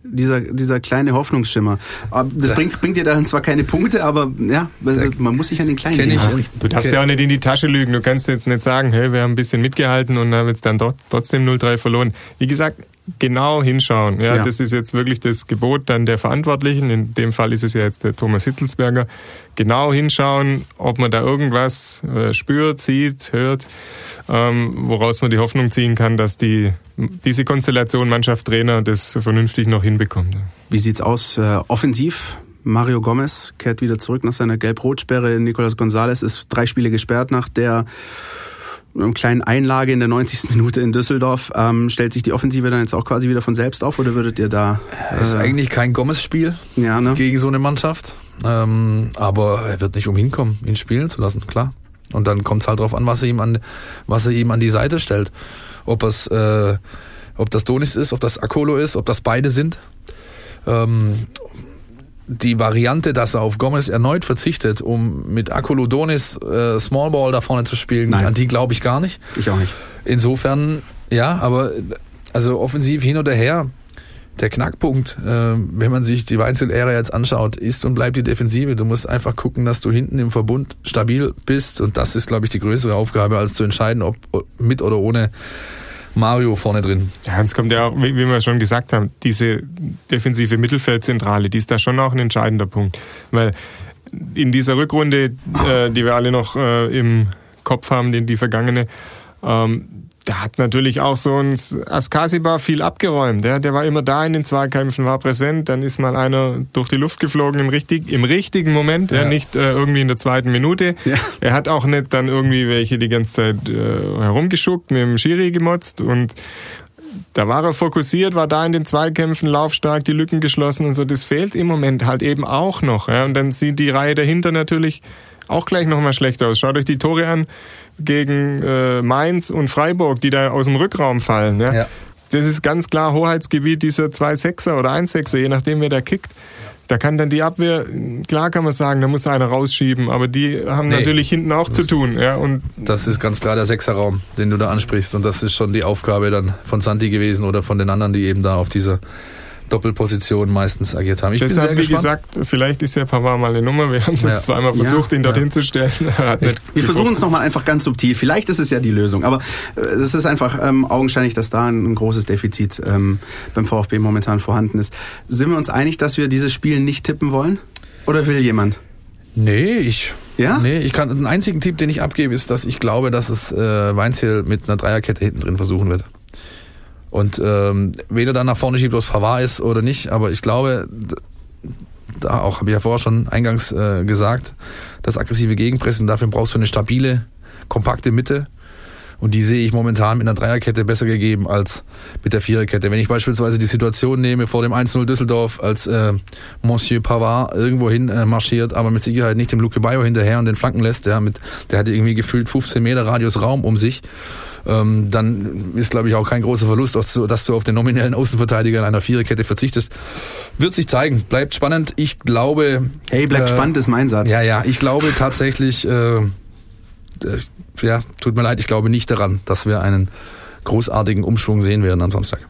dieser kleine Hoffnungsschimmer. Das bringt dir dann zwar keine Punkte, aber ja, man muss sich an den kleinen Dingen richten. Du darfst ja auch nicht in die Tasche lügen. Du kannst jetzt nicht sagen, hey, wir haben ein bisschen mitgehalten und haben jetzt dann trotzdem 0-3 verloren. Wie gesagt, genau hinschauen. Ja, das ist jetzt wirklich das Gebot dann der Verantwortlichen. In dem Fall ist es ja jetzt der Thomas Hitzelsberger. Genau hinschauen, ob man da irgendwas spürt, sieht, hört, woraus man die Hoffnung ziehen kann, dass diese Konstellation Mannschaft-Trainer das vernünftig noch hinbekommt. Wie sieht's aus offensiv? Mario Gomez kehrt wieder zurück nach seiner Gelb-Rot-Sperre. Nicolas Gonzalez ist 3 Spiele gesperrt nach der kleinen Einlage in der 90. Minute in Düsseldorf. Stellt sich die Offensive dann jetzt auch quasi wieder von selbst auf oder würdet ihr da... ist eigentlich kein Gomez-Spiel gegen so eine Mannschaft. Aber er wird nicht umhin kommen, ihn spielen zu lassen, klar. Und dann kommt es halt drauf an, was er ihm an die Seite stellt. Ob das Donis ist, ob das Akolo ist, ob das beide sind. Die Variante, dass er auf Gomez erneut verzichtet, um mit Akolo Donis Small Ball da vorne zu spielen, an die glaube ich gar nicht. Ich auch nicht. Insofern, ja, aber also offensiv hin oder her, der Knackpunkt, wenn man sich die Weinzel-Ära jetzt anschaut, ist und bleibt die Defensive. Du musst einfach gucken, dass du hinten im Verbund stabil bist und das ist, glaube ich, die größere Aufgabe, als zu entscheiden, ob mit oder ohne Mario vorne drin. Ja, es kommt ja auch, wie wir schon gesagt haben, diese defensive Mittelfeldzentrale, die ist da schon auch ein entscheidender Punkt. Weil in dieser Rückrunde, die wir alle noch im Kopf haben, die vergangene, da hat natürlich auch so ein Askasiba viel abgeräumt. Der war immer da in den Zweikämpfen, war präsent. Dann ist mal einer durch die Luft geflogen im richtigen Moment, nicht irgendwie in der 2. Minute. Ja. Er hat auch nicht dann irgendwie welche die ganze Zeit herumgeschuckt, mit dem Schiri gemotzt. Und da war er fokussiert, war da in den Zweikämpfen laufstark, die Lücken geschlossen und so. Das fehlt im Moment halt eben auch noch. Ja. Und dann sieht die Reihe dahinter natürlich auch gleich nochmal schlecht aus. Schaut euch die Tore an gegen Mainz und Freiburg, die da aus dem Rückraum fallen. Ja? Ja. Das ist ganz klar Hoheitsgebiet dieser 2 Sechser oder 1 Sechser, je nachdem wer da kickt. Da kann dann die Abwehr, klar kann man sagen, da muss einer rausschieben, aber die haben natürlich hinten auch zu tun. Ja? Und das ist ganz klar der Sechserraum, den du da ansprichst und das ist schon die Aufgabe dann von Santi gewesen oder von den anderen, die eben da auf dieser Doppelposition meistens agiert haben. Ich Deshalb, bin sehr gespannt. Wie gesagt, vielleicht ist ja Pavard mal eine Nummer. Wir haben es jetzt zweimal versucht, ihn dorthin zu stellen. Wir versuchen es nochmal einfach ganz subtil. Vielleicht ist es ja die Lösung. Aber es ist einfach augenscheinlich, dass da ein großes Defizit beim VfB momentan vorhanden ist. Sind wir uns einig, dass wir dieses Spiel nicht tippen wollen? Oder will jemand? Nee, ich kann, den einzigen Tipp, den ich abgebe, ist, dass ich glaube, dass es Weinziel mit einer Dreierkette hinten drin versuchen wird. Und weder dann nach vorne schiebt, ob es Pavard ist oder nicht, aber ich glaube, da auch habe ich ja vorher schon eingangs gesagt, das aggressive Gegenpressen, dafür brauchst du eine stabile, kompakte Mitte und die sehe ich momentan mit einer Dreierkette besser gegeben als mit der Viererkette. Wenn ich beispielsweise die Situation nehme vor dem 1-0 Düsseldorf, als Monsieur Pavard irgendwo hin marschiert, aber mit Sicherheit nicht dem Luke Bayo hinterher und den Flanken lässt, der hatte irgendwie gefühlt 15 Meter Radius Raum um sich. Dann ist, glaube ich, auch kein großer Verlust, dass du auf den nominellen Außenverteidiger in einer Viererkette verzichtest. Wird sich zeigen. Bleibt spannend. Ich glaube... bleibt spannend ist mein Satz. Ja, ich glaube tatsächlich... tut mir leid, ich glaube nicht daran, dass wir einen großartigen Umschwung sehen werden am Samstag.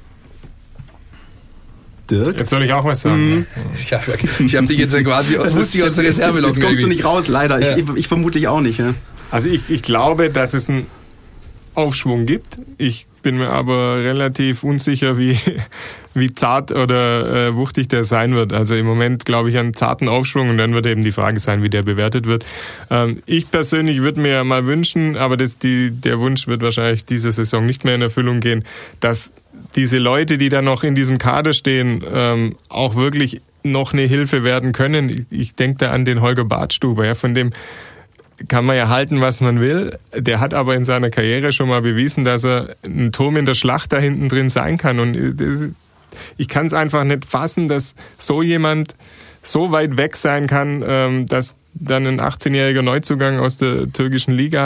Dirk? Jetzt soll ich auch was sagen. Ich hab dich jetzt ja quasi aus der Reserve locken. Jetzt kommst du nicht raus, leider. Ja. Ich vermutlich auch nicht. Ja. Also ich glaube, dass es einen Aufschwung gibt. Ich bin mir aber relativ unsicher, wie zart oder wuchtig der sein wird. Also im Moment glaube ich an einen zarten Aufschwung und dann wird eben die Frage sein, wie der bewertet wird. Ich persönlich würde mir mal wünschen, aber der Wunsch wird wahrscheinlich diese Saison nicht mehr in Erfüllung gehen, dass diese Leute, die da noch in diesem Kader stehen, auch wirklich noch eine Hilfe werden können. Ich denke da an den Holger Badstuber, ja, von dem kann man ja halten, was man will. Der hat aber in seiner Karriere schon mal bewiesen, dass er ein Turm in der Schlacht da hinten drin sein kann. Und ich kann es einfach nicht fassen, dass so jemand so weit weg sein kann, dass dann ein 18-jähriger Neuzugang aus der türkischen Liga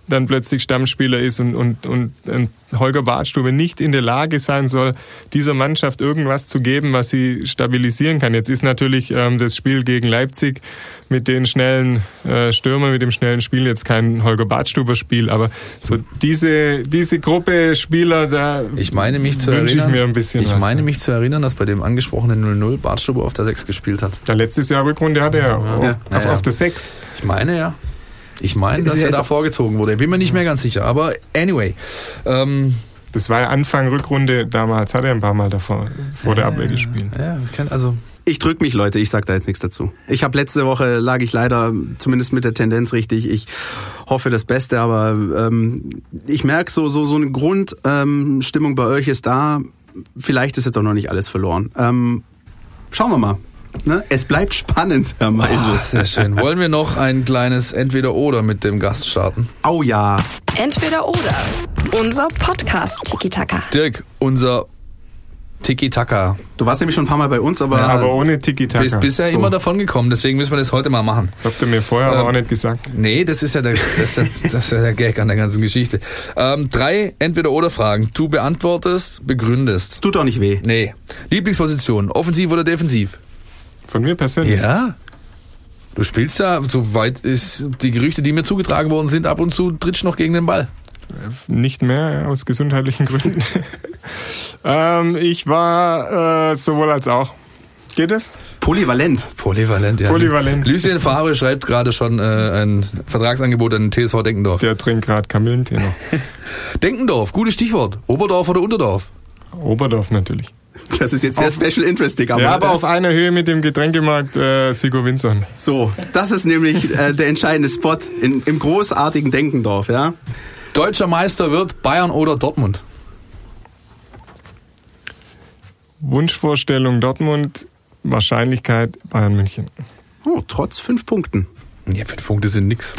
dann plötzlich Stammspieler ist und Holger Badstube nicht in der Lage sein soll, dieser Mannschaft irgendwas zu geben, was sie stabilisieren kann. Jetzt ist natürlich das Spiel gegen Leipzig mit den schnellen Stürmern, mit dem schnellen Spiel jetzt kein Holger Badstuber-Spiel, aber so diese Gruppe Spieler, da wünsche ich mir ein bisschen was. Ich meine mich zu erinnern, dass bei dem angesprochenen 0-0 Badstuber auf der 6 gespielt hat. Ja, letztes Jahr Rückrunde hatte er auf der 6. Ich meine, ja. Dass er da vorgezogen wurde. Ich bin mir nicht mehr ganz sicher. Aber anyway. Das war ja Anfang Rückrunde damals. Hat er ein paar Mal davor vor der Abwehr gespielt. Ja, ich drücke mich, Leute. Ich sag da jetzt nichts dazu. Letzte Woche lag ich leider zumindest mit der Tendenz richtig. Ich hoffe das Beste, aber ich merke so eine Grundstimmung bei euch ist da. Vielleicht ist jetzt doch noch nicht alles verloren. Schauen wir mal. Ne? Es bleibt spannend, Herr Meisel. Sehr schön. Wollen wir noch ein kleines Entweder-Oder mit dem Gast starten? Oh ja. Entweder-Oder. Unser Podcast Tiki-Taka. Dirk, unser Tiki-Taka. Du warst nämlich schon ein paar Mal bei uns, aber... Ja, aber ohne Tiki-Taka. Bist bisher immer davon gekommen, deswegen müssen wir das heute mal machen. Das habt ihr mir vorher aber auch nicht gesagt. Nee, das ist ja der Gag an der ganzen Geschichte. 3 Entweder-Oder-Fragen. Du beantwortest, begründest. Tut doch nicht weh. Nee. Lieblingsposition, offensiv oder defensiv? Von mir persönlich? Ja. Du spielst ja, soweit ist die Gerüchte, die mir zugetragen worden sind, ab und zu trittst du noch gegen den Ball. Nicht mehr, aus gesundheitlichen Gründen. Ich war sowohl als auch. Geht es? Polyvalent, ja. Polyvalent. Lucien Favre schreibt gerade schon ein Vertragsangebot an den TSV Denkendorf. Der trinkt gerade Kamillentee noch. Denkendorf, gutes Stichwort. Oberdorf oder Unterdorf? Oberdorf natürlich. Das ist jetzt sehr special interesting. Aber auf einer Höhe mit dem Getränkemarkt Sigo Winson. So, das ist nämlich der entscheidende Spot im großartigen Denkendorf. Ja? Deutscher Meister wird Bayern oder Dortmund? Wunschvorstellung Dortmund, Wahrscheinlichkeit Bayern München. Oh, trotz 5 Punkten. Ja, 5 Punkte sind nix.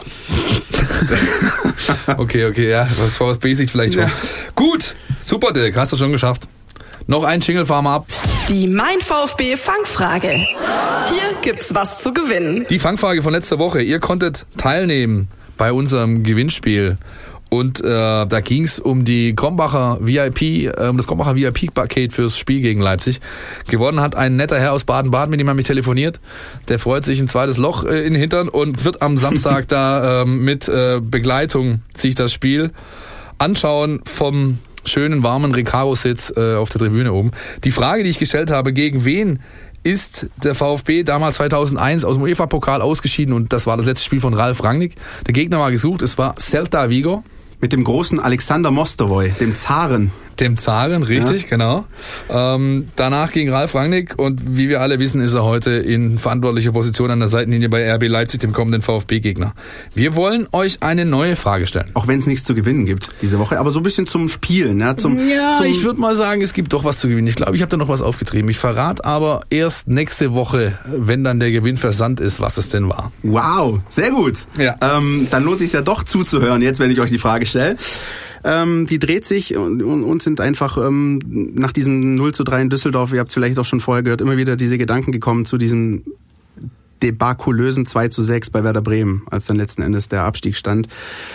Okay, ja, was VfB sich vielleicht schon. Ja. Gut, super Dirk, hast du schon geschafft. Noch ein Jingle, fahren wir ab. Die Mein VfB Fangfrage. Hier gibt's was zu gewinnen. Die Fangfrage von letzter Woche. Ihr konntet teilnehmen bei unserem Gewinnspiel. Und da ging's um die Krombacher VIP, das Krombacher VIP-Paket fürs Spiel gegen Leipzig. Gewonnen hat ein netter Herr aus Baden-Baden, mit dem habe ich telefoniert. Der freut sich ein zweites Loch in den Hintern und wird am Samstag da mit Begleitung sich das Spiel anschauen vom schönen, warmen Recaro-Sitz auf der Tribüne oben. Die Frage, die ich gestellt habe, gegen wen ist der VfB damals 2001 aus dem UEFA-Pokal ausgeschieden und das war das letzte Spiel von Ralf Rangnick. Der Gegner war gesucht, es war Celta Vigo. Mit dem großen Alexander Mostovoy, dem Zaren. Dem Zaren, richtig, ja. Genau. Danach ging Ralf Rangnick und wie wir alle wissen, ist er heute in verantwortlicher Position an der Seitenlinie bei RB Leipzig, dem kommenden VfB-Gegner. Wir wollen euch eine neue Frage stellen. Auch wenn es nichts zu gewinnen gibt diese Woche, aber so ein bisschen zum Spielen. Ja, ich würde mal sagen, es gibt doch was zu gewinnen. Ich glaube, ich habe da noch was aufgetrieben. Ich verrate aber erst nächste Woche, wenn dann der Gewinn versandt ist, was es denn war. Wow, sehr gut. Ja. Dann lohnt es sich ja doch zuzuhören, jetzt, wenn ich euch die Frage stelle. Die dreht sich und sind einfach nach diesem 0:3 in Düsseldorf, ihr habt es vielleicht auch schon vorher gehört, immer wieder diese Gedanken gekommen zu diesem debakulösen 2:6 bei Werder Bremen, als dann letzten Endes der Abstieg stand.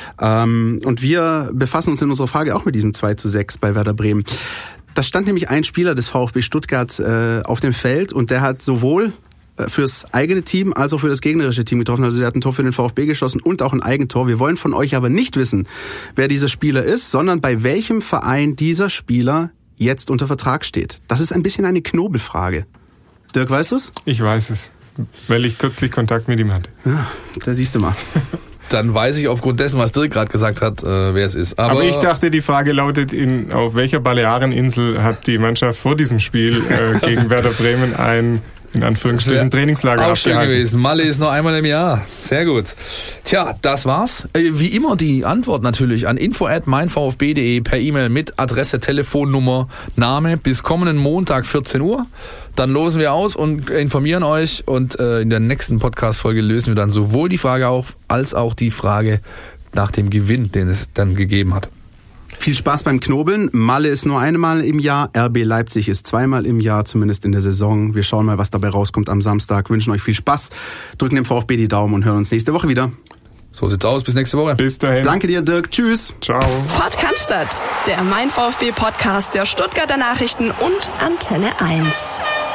Und wir befassen uns in unserer Frage auch mit diesem 2:6 bei Werder Bremen. Da stand nämlich ein Spieler des VfB Stuttgart auf dem Feld und der hat sowohl fürs eigene Team als auch für das gegnerische Team getroffen. Also der hat ein Tor für den VfB geschossen und auch ein Eigentor. Wir wollen von euch aber nicht wissen, wer dieser Spieler ist, sondern bei welchem Verein dieser Spieler jetzt unter Vertrag steht. Das ist ein bisschen eine Knobelfrage. Dirk, weißt du's? Ich weiß es, weil ich kürzlich Kontakt mit ihm hatte. Ja, da siehst du mal. Dann weiß ich aufgrund dessen, was Dirk gerade gesagt hat, wer es ist. Aber ich dachte, die Frage lautet, auf welcher Baleareninsel hat die Mannschaft vor diesem Spiel gegen Werder Bremen ein in Anführungsstrichen Trainingslager auch schön gewesen. Malle ist nur einmal im Jahr. Sehr gut. Tja, das war's. Wie immer die Antwort natürlich an info@meinvfb.de per E-Mail mit Adresse, Telefonnummer, Name bis kommenden Montag 14 Uhr. Dann losen wir aus und informieren euch und in der nächsten Podcast-Folge lösen wir dann sowohl die Frage auf, als auch die Frage nach dem Gewinn, den es dann gegeben hat. Viel Spaß beim Knobeln. Malle ist nur einmal im Jahr, RB Leipzig ist zweimal im Jahr, zumindest in der Saison. Wir schauen mal, was dabei rauskommt am Samstag. Wünschen euch viel Spaß, drücken dem VfB die Daumen und hören uns nächste Woche wieder. So sieht's aus. Bis nächste Woche. Bis dahin. Danke dir, Dirk. Tschüss. Ciao. Podcast, der Mein VfB Podcast der Stuttgarter Nachrichten und Antenne 1.